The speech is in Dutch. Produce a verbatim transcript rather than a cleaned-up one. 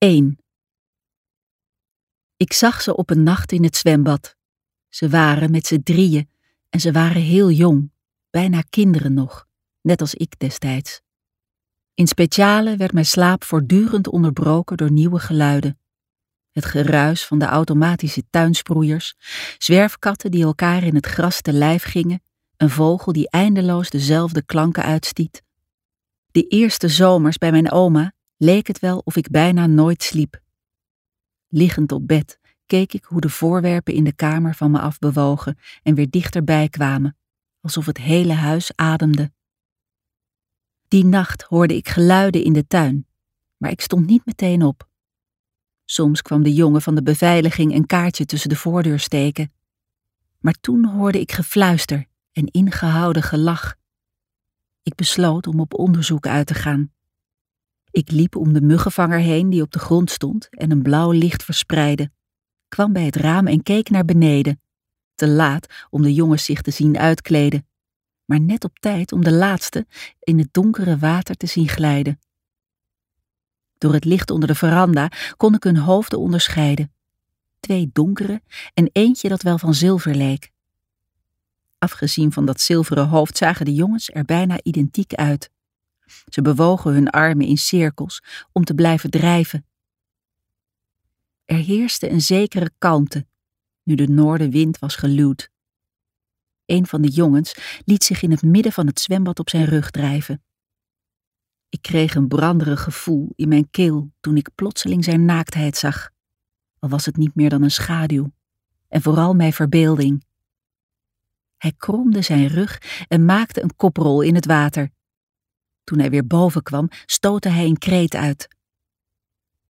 één. Ik zag ze op een nacht in het zwembad. Ze waren met z'n drieën en ze waren heel jong, bijna kinderen nog, net als ik destijds. In speciale werd mijn slaap voortdurend onderbroken door nieuwe geluiden. Het geruis van de automatische tuinsproeiers, zwerfkatten die elkaar in het gras te lijf gingen, een vogel die eindeloos dezelfde klanken uitstiet. De eerste zomers bij mijn oma leek het wel of ik bijna nooit sliep. Liggend op bed keek ik hoe de voorwerpen in de kamer van me af bewogen en weer dichterbij kwamen, alsof het hele huis ademde. Die nacht hoorde ik geluiden in de tuin, maar ik stond niet meteen op. Soms kwam de jongen van de beveiliging een kaartje tussen de voordeur steken. Maar toen hoorde ik gefluister en ingehouden gelach. Ik besloot om op onderzoek uit te gaan. Ik liep om de muggenvanger heen die op de grond stond en een blauw licht verspreidde, kwam bij het raam en keek naar beneden. Te laat om de jongens zich te zien uitkleden, maar net op tijd om de laatste in het donkere water te zien glijden. Door het licht onder de veranda kon ik hun hoofden onderscheiden. Twee donkere en eentje dat wel van zilver leek. Afgezien van dat zilveren hoofd zagen de jongens er bijna identiek uit. Ze bewogen hun armen in cirkels om te blijven drijven. Er heerste een zekere kalmte, nu de noordenwind was geluwd. Een van de jongens liet zich in het midden van het zwembad op zijn rug drijven. Ik kreeg een branderig gevoel in mijn keel toen ik plotseling zijn naaktheid zag, al was het niet meer dan een schaduw, en vooral mijn verbeelding. Hij kromde zijn rug en maakte een koprol in het water. Toen hij weer boven kwam, stootte hij een kreet uit.